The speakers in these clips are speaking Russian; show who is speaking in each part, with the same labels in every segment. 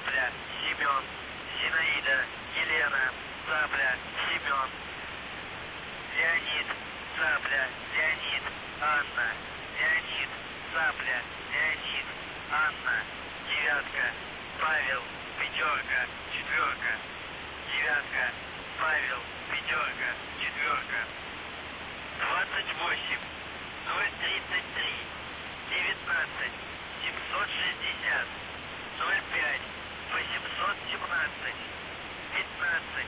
Speaker 1: Цапля, Семен, Зинаида, Елена, Цапля, Семен, Леонид, Цапля, Леонид, Анна, Леонид, Цапля, Леонид, Анна, девятка, Павел, пятерка, четверка, девятка, Павел, пятерка, четверка, 28, 033, 19, 760, 05, 817, 15,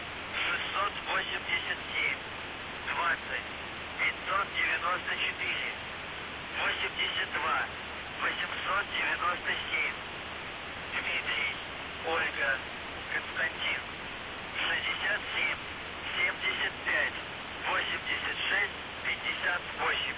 Speaker 1: 687, 20, 594, 82, 897, Дмитрий, Ольга, Константин, 67, 75, 86, 58.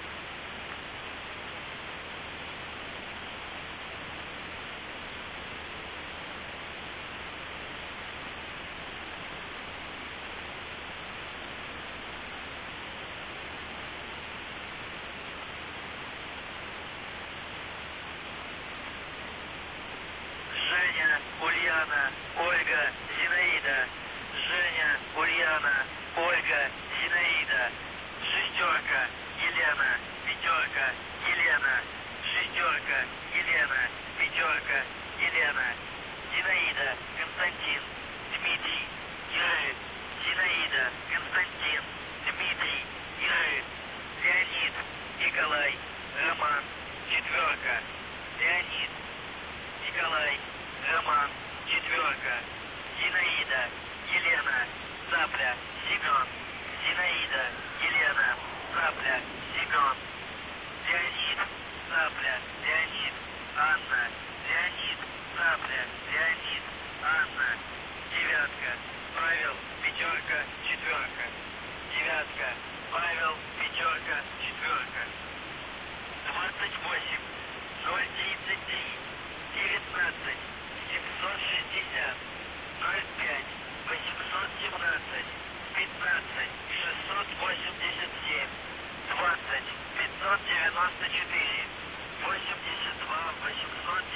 Speaker 1: Женя, Ульяна, Ольга, Зинаида. Женя, Ульяна, Ольга, Зинаида. Шестерка, Елена, пятерка, Елена. Шестерка, Елена, пятерка, Елена. Зинаида, Константин, Дмитрий, Иры. Зинаида, Константин, Дмитрий, Иры. Леонид, Николай, Роман, четверка. Леонид, Николай, Роман, четверка, Зинаида, Елена, Цапля, Семен, Зинаида, Елена, Цапля, Семен, Леонид, Цапля, Леонид, Анна, Леонид, Цапля, Леонид, Анна, девятка, Павел, пятерка, четверка, девятка, Павел, пятерка, четверка, 28, 033, 19, 760, 05, 817, 15, 687, 20, 594, 82, 817,